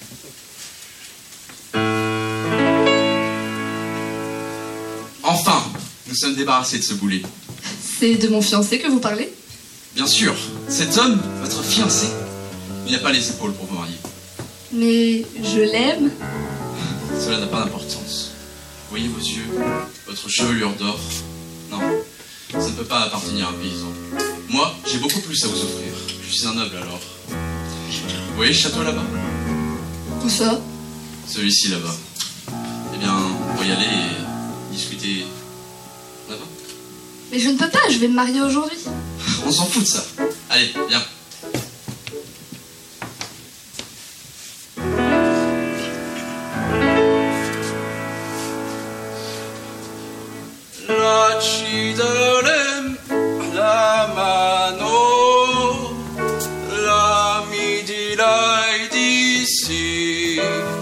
Enfin, nous sommes débarrassés de ce boulet. C'est de mon fiancé que vous parlez? Bien sûr, cet homme, votre fiancé, il n'a pas les épaules pour vous marier. Mais je l'aime. Cela n'a pas d'importance. Voyez vos yeux, votre chevelure d'or. Non, ça ne peut pas appartenir à un paysan. Moi, j'ai beaucoup plus à vous offrir. Je suis un noble alors. Vous voyez le château là-bas? Où ça? Celui-ci là-bas. Eh bien, on va y aller et discuter là-bas. Mais je ne peux pas, je vais me marier aujourd'hui. On s'en fout de ça. Allez, viens. Ci darem la mano, la mi dirai di sì,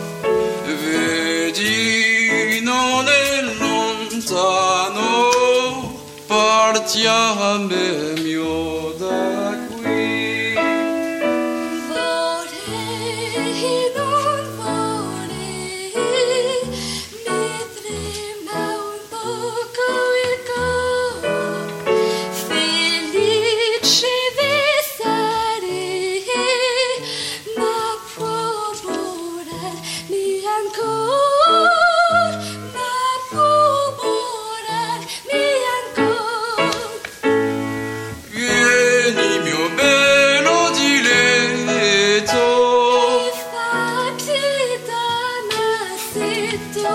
vedi non è lontano, partiamo mio da qui. Vorrei, non vorrei, mi trema un poco il cuore, felice sarei, ma procurarmi ancora, ma procurarmi ancora. Vieni mio bello diletto, Infatti Damasito,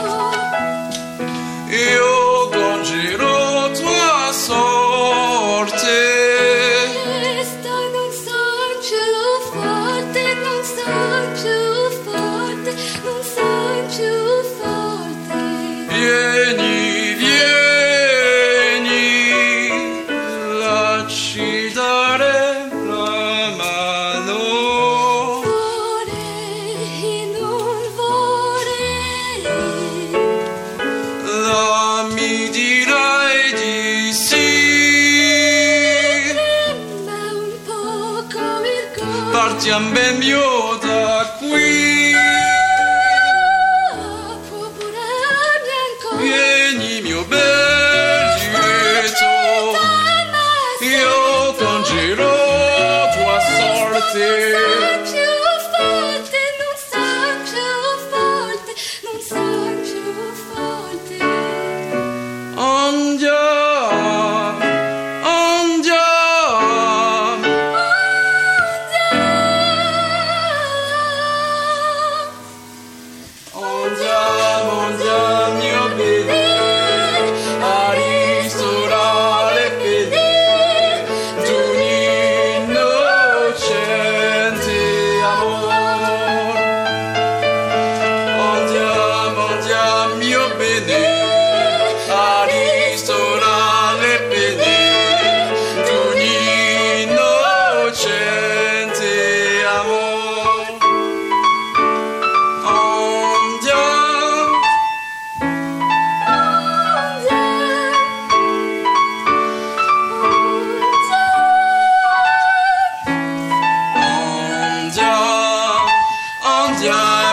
io congerò tua sorte. questo non son più forte, non son più forte, non son più forte. Vieni, vieni, lasci dare la mano. Vorrei, non vorrei, La mi dirai di sì. trema un poco il cuore. Partiamo ben mio da qui. Procurarmi ancora. Vieni mio bel diletto, io congerò tua sorte. Non più forte, non son più forte, non son più forte. Andiamo, andiamo. Andiamo, andiamo, mio bene, a ristorare bene d'un innocente amor. Andiamo, andiamo, mio bene, a ristorare bene d'un innocente amor. Andiamo, andiamo, andiamo.